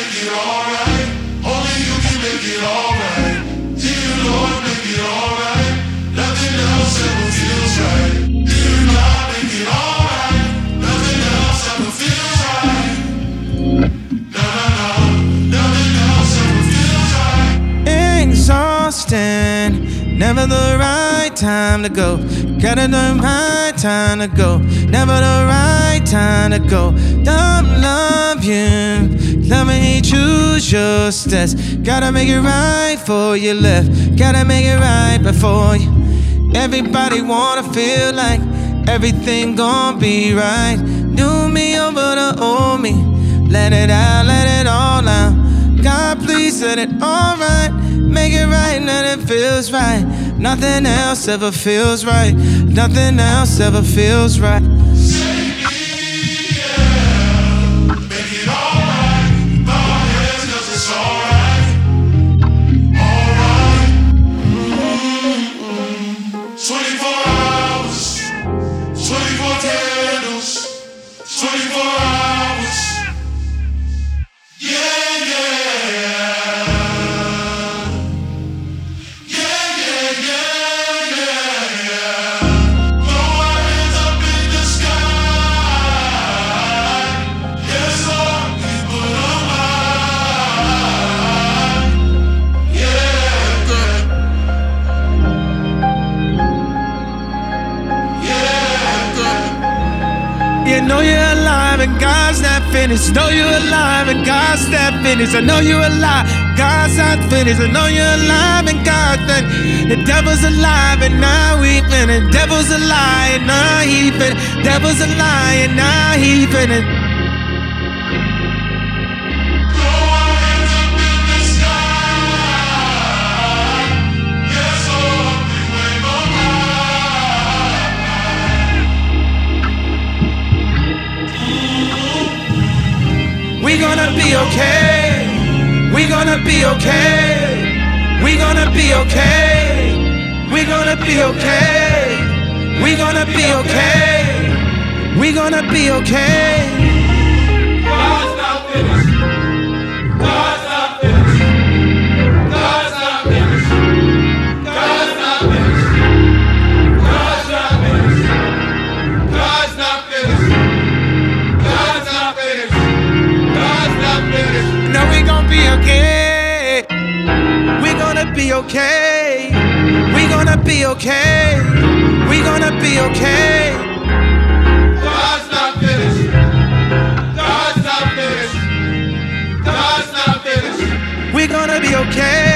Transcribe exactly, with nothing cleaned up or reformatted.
make it alright. Only you can make it alright. Dear Lord, make it alright. Nothing else ever feels right. Dear God, make it alright. Nothing else ever feels right. No, no, no. Nothing else ever feels right. Exhausting, never the right time to go. Gotta the right time to go. Never the right time to go. Don't love you, love and hate, choose your steps. Gotta make it right before you left. Gotta make it right before you. Everybody wanna feel like everything gon' be right. Do me over the old me. Let it out, let it all out. God, please set it all right. Make it right, let it feels right. Nothing else ever feels right. Nothing else ever feels right. Say me, yeah. Make it alright. Bow our heads 'cause it's alright. Alright. Mm-hmm. twenty-four hours. twenty-four candles. twenty-four hours. Yeah, yeah. You know you're alive and God's not finished. Know you're alive and God's not finished. I know you're alive, God's not finished. I know you're alive and God's not. The devil's alive and now he finished. Devil's a lie and now he finished. Devil's a lie and now he finished. We gonna be okay. We gonna be okay. We gonna be okay. We gonna be okay. We gonna be okay. We gonna be okay. God's not finished. God's not finished. God's not finished. God's not finished. God's not finished. God's not finished. God's not finished. No, we gon' be okay. We gonna be okay. We gonna be okay. We gonna be okay. God's not finished. God's not finished. God's not finished. We gonna be okay.